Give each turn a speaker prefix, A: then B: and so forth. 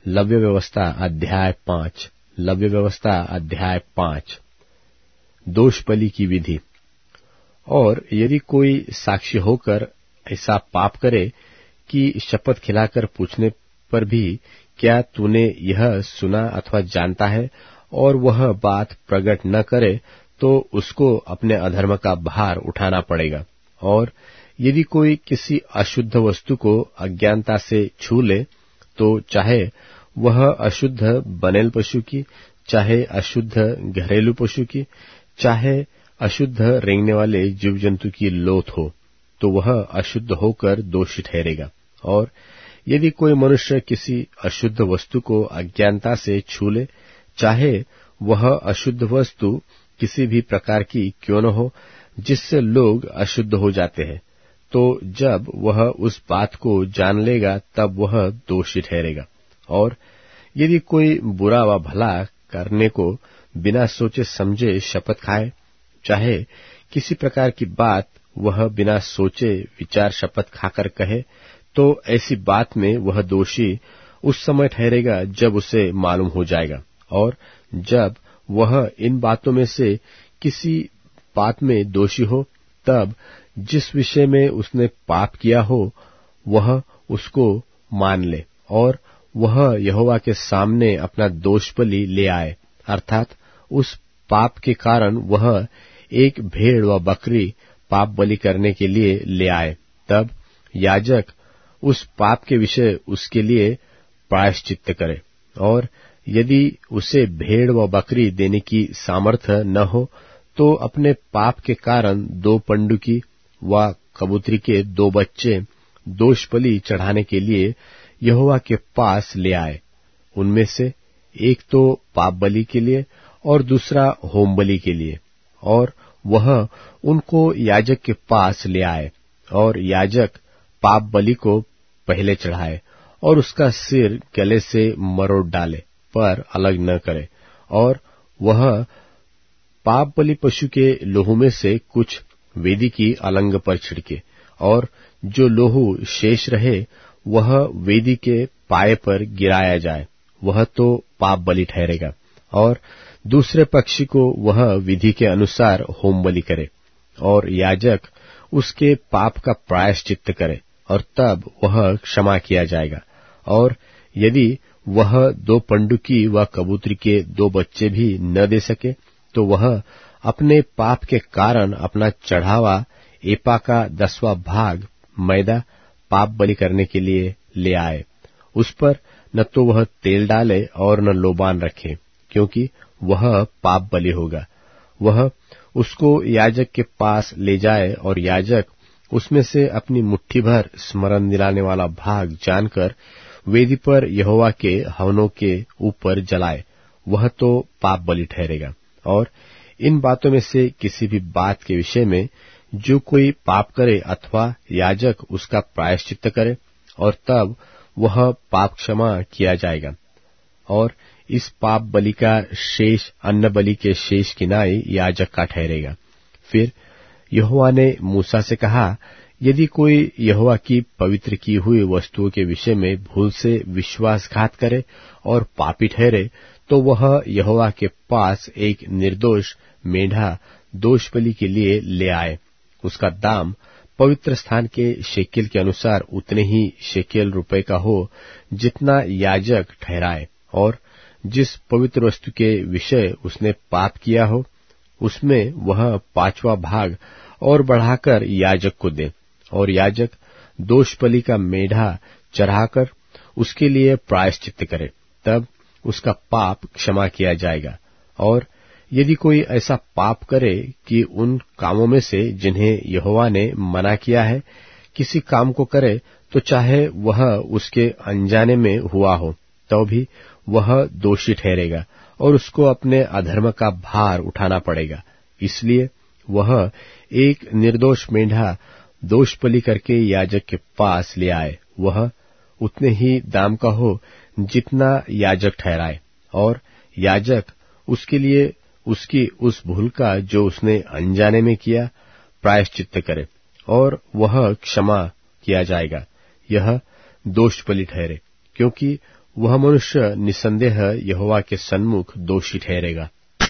A: लव्य व्यवस्था अध्याय 5। लव्य व्यवस्था अध्याय 5। दोष बलि की विधि। और यदि कोई साक्षी होकर ऐसा पाप करे कि शपथ खिलाकर पूछने पर भी क्या तूने यह सुना अथवा जानता है, और वह बात प्रकट न करे, तो उसको अपने अधर्म का भार उठाना पड़ेगा। और यदि कोई किसी अशुद्ध वस्तु को अज्ञानता से छू ले, तो चाहे वह अशुद्ध बनेल पशु की, चाहे अशुद्ध घरेलू पशु की, चाहे अशुद्ध रेंगने वाले जीव जंतु की लोथ हो, तो वह अशुद्ध होकर दोषी ठहरेगा। और यदि कोई मनुष्य किसी अशुद्ध वस्तु को अज्ञानता से छू ले, चाहे वह अशुद्ध वस्तु किसी भी प्रकार की क्यों न हो, जिससे लोग अशुद्ध हो जाते हैं, तो जब वह उस बात को जान लेगा तब वह दोषी ठहरेगा। और यदि कोई बुरा व भला करने को बिना सोचे समझे शपथ खाए, चाहे किसी प्रकार की बात वह बिना सोचे विचार शपथ खाकर कहे, तो ऐसी बात में वह दोषी उस समय ठहरेगा जब उसे मालूम हो जाएगा। और जब वह इन बातों में से किसी बात में दोषी हो, तब जिस विषय में उसने पाप किया हो वह उसको मान ले, और वह यहोवा के सामने अपना दोष बलि ले आए, अर्थात उस पाप के कारण वह एक भेड़ व बकरी पाप बलि करने के लिए ले आए। तब याजक उस पाप के विषय उसके लिए प्रायश्चित्त करे। और यदि उसे भेड़ व बकरी देने की सामर्थ्य न हो, तो अपने पाप के कारण 2 पंडुकी व कबूतरी के 2 बच्चे दोष बलि चढ़ाने के लिए यहोवा के पास ले आए। उनमें से एक तो पाप बलि के लिए और दूसरा होम बलि के लिए। और वह उनको याजक के पास ले आए, और याजक पाप बलि को पहले चढ़ाए, और उसका सिर गले से मरोड़ डाले, पर अलग न करे। और वह पाप बलि पशु के लोहू में से कुछ वेदी की अलंग पर छिड़के, और जो लोहू शेष रहे वह वेदी के पाए पर गिराया जाए, वह तो पाप बलि ठहरेगा। और दूसरे पक्षी को वह विधि के अनुसार होम बलि करे, और याजक उसके पाप का प्रायश्चित्त करे, और तब वह क्षमा किया जाएगा। और यदि वह 2 पंडुकी व कबूतरी के 2 बच्चे भी न दे सके, तो वह अपने पाप के कारण अपना चढ़ावा एपा का 10वां भाग मैदा पाप बलि करने के लिए ले आए। उस पर न तो वह तेल डाले और न लोबान रखे, क्योंकि वह पाप बलि होगा। वह उसको याजक के पास ले जाए, और याजक उसमें से अपनी मुट्ठी भर स्मरण दिलाने वाला भाग जानकर वेदी पर यहोवा के हवनों के ऊपर जलाए, वह तो पाप बलि ठहरेगा। और इन बातों में से किसी भी बात के विषय में जो कोई पाप करे, अथवा याजक उसका प्रायश्चित्त करे, और तब वह पाप क्षमा किया जाएगा। और इस पाप बलि का शेष अन्न बलि के शेष किनाई याजक का ठहरेगा। फिर यहोवा ने मूसा से कहा, यदि कोई यहोवा की पवित्र की हुई वस्तुओं के विषय में भूल से विश्वासघात करे और पापी ठहरे, तो वह यहोवा के पास एक निर्दोष मेढ़ा दोष बलि के लिए ले आए। उसका दाम पवित्र स्थान के शेकेल के अनुसार उतने ही शेकेल रुपए का हो जितना याजक ठहराए। और जिस पवित्र वस्तु के विषय उसने पाप किया हो, उसमें वह 5वां भाग और बढ़ाकर याजक को दे, और याजक दोष बलि का मेढ़ा चढ़ाकर उसके लिए प्रायश्चित्त करे, तब उसका पाप क्षमा किया जाएगा। और यदि कोई ऐसा पाप करे कि उन कामों में से जिन्हें यहोवा ने मना किया है किसी काम को करे, तो चाहे वह उसके अनजाने में हुआ हो, तो भी वह दोषी ठहरेगा, और उसको अपने अधर्म का भार उठाना पड़ेगा। इसलिए वह एक निर्दोष मेढ़ा दोष बलि करके याजक के पास ले आए। वह उतने ही दाम का हो जितना याजक ठहराए, और याजक उसके लिए उसकी उस भूल का जो उसने अनजाने में किया प्रायश्चित्त करे, और वह क्षमा किया जाएगा। यह दोष बलि ठहरे, क्योंकि वह मनुष्य निसंदेह यहोवा के सन्मुख दोषी ठहरेगा।